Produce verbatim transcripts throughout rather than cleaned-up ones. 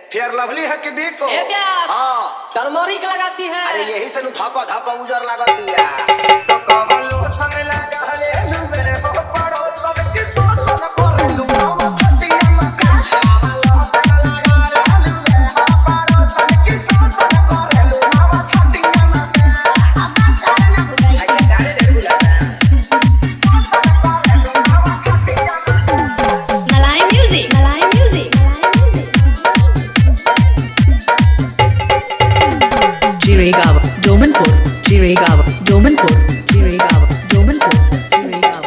Fair lovely है कि बिको? ए प्यास हाँ टर्मरिक लगाती है। अरे यही से धापा धापा उजर लगा दिया तो कहलो संग लगा ले लू मेरे को पड़ो सब की सोच न कर लू हम छतिया में कहलो संग लगा ले लू मेरे को पड़ो सब की सोच न कर लू हम छतिया में अब करना बुझाई अच्छा डाले दे बुलाता मलाई म्यूजिक मलाई music Jiregawa, Domanpur, Jiregawa, Domanpur, Jiregawa, Domanpur, Jiregawa,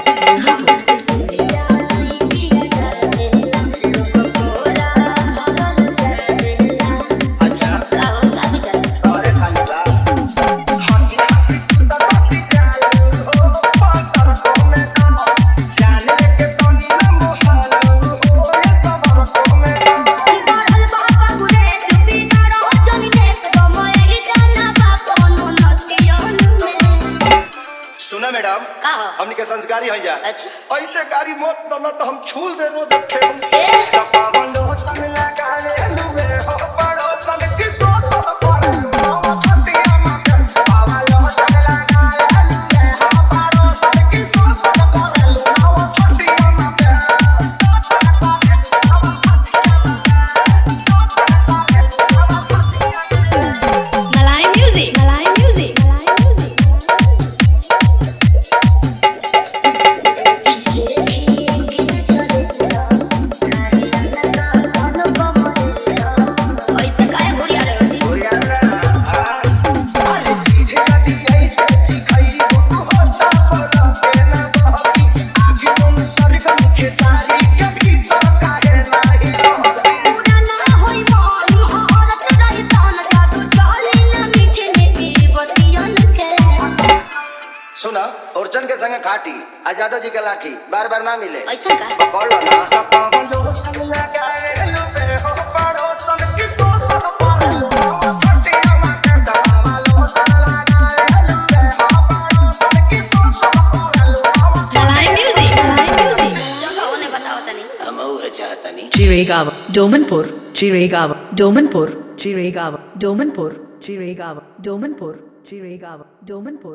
अच्छा अरे खाली बा हंसी हंसी तो हंसी चालू हो पातर को में ना जाने के तनी न मोहालू हो ये सब को में बड़ल बाबा गुरे चुपी ना रहो जनी देख गमए ही जाना बा कोनो नतियन में सुना मैडम का हो? हमनी के संस्कारी है जा अच्छा ऐसे गाड़ी मत दना तो हम छूल दे रो देखे से पावलो संग लगा ले लुवे हो पड़ो संग की सोच न कर लू हम छतिया में पावलो संग लगा ले लुवे हो पड़ो संग की सोच न कर लू हम छतिया में मलाई म्यूजिक मलाई म्यूजिक मलाई म्यूजिक ऐसे काहे घुरिया रहे होती अरे चीज जदी ऐसे चिखई तू होता बोला के ना कहती आखी सुन सरगम के सारी के भीतर काहे नाही रहती पुराना होई मन औरत रही तन जादू चली ना मीठी मीठी बतियन के सुना औरचन के संग खाटी आजादो जी के लाठी बार बार ना मिले ऐसा का पकड़ लो ना पावलो संग लगाए लुबे हो पड़ो संग की सोच न कर लू हम छतिया में पावलो संग लगाए लुबे हो पड़ो संग की सोच न कर लू हम मलाई म्यूजिक मलाई म्यूजिक चलो उन्हें बताओ तनी हम उहे चाहतनी Jiregawa, Domanpur, Jiregawa, Domanpur, Jiregawa, Domanpur, Jiregawa, Domanpur, Jiregawa, Domanpur.